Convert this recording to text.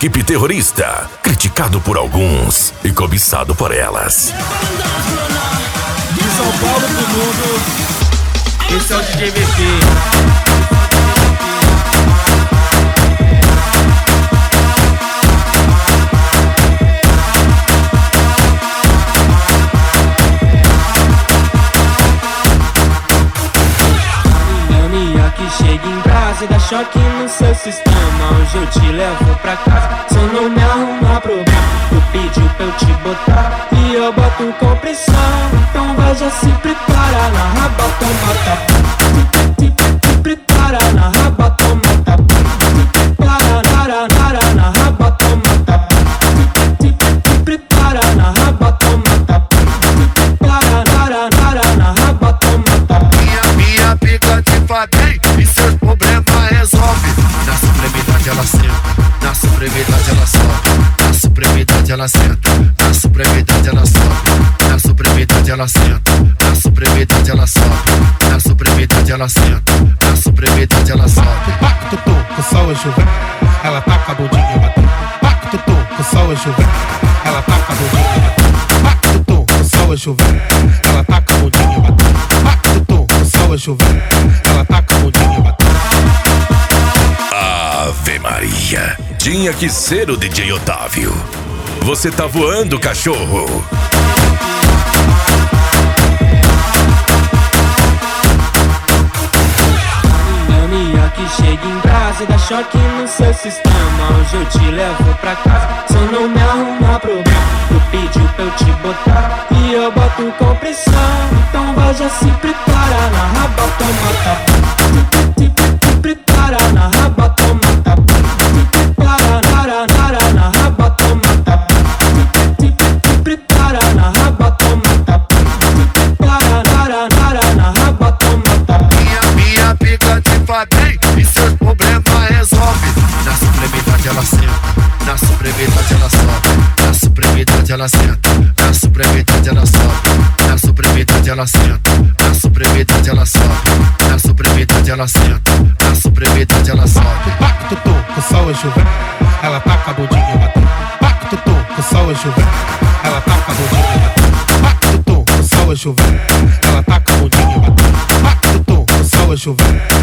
equipe terrorista, criticado por alguns e cobiçado por elas. De São Paulo pro mundo, esse é o DJ VT. Que chega em casa e dá choque no seu sistema. Hoje eu te levo pra casa, só não me arruma problema. Tu pediu pra eu te botar e eu boto com pressão. Então vai, já se prepara na raba, toma tapa. Te prepara na raba, toma tapa. Te prepara na raba, toma tapa. Te prepara na raba, toma tapa. Te prepara na raba, toma tapa. Minha pica te faz bem e seus problemas resolve. Na supremidade ela senta, na supremidade ela sobe, na supremidade ela senta, na supremidade ela sobe, na supremidade ela senta, na supremidade ela sobe, na supremidade ela senta, na supremidade ela sobe. Pacto com sol e chuva, ela tá com a bundinha batendo. Pacto com sol e chuva, ela tá com a bundinha batendo. Pacto com sol e chuva, ela tá com a bundinha batendo. Pacto com sol e chuva, ela tá com a bundinha batendo. Ave Maria, tinha que ser o DJ Otávio. Você tá voando, cachorro. Mania que chega em casa e dá choque no seu sistema. Hoje eu te levo pra casa, só não me arruma problema. Tu pediu pra eu te botar e eu boto com pressão. Então vai, já se prepara na raba, toma tapa. Te prepara na raba, toma tapa. Te prepara na raba, toma tapa. Te prepara na raba, toma tapa. Te prepara na raba, toma tapa. Minha pica te faz bem e seus problemas resolve. Na supremidade ela senta, na supremidade ela sobe, na supremidade ela senta, na supremidade ela sobe, na supremidade ela senta, na supremidade ela sobe, na supremidade ela senta, na supremidade ela sobe. Pacto com sol e chuva, ela tá com a bundinha batendo. Pacto com sol e chuva, ela tá com a bundinha batendo. Pacto com sol e chuva, ela tá com a bundinha batendo. Pacto com sol e chuva.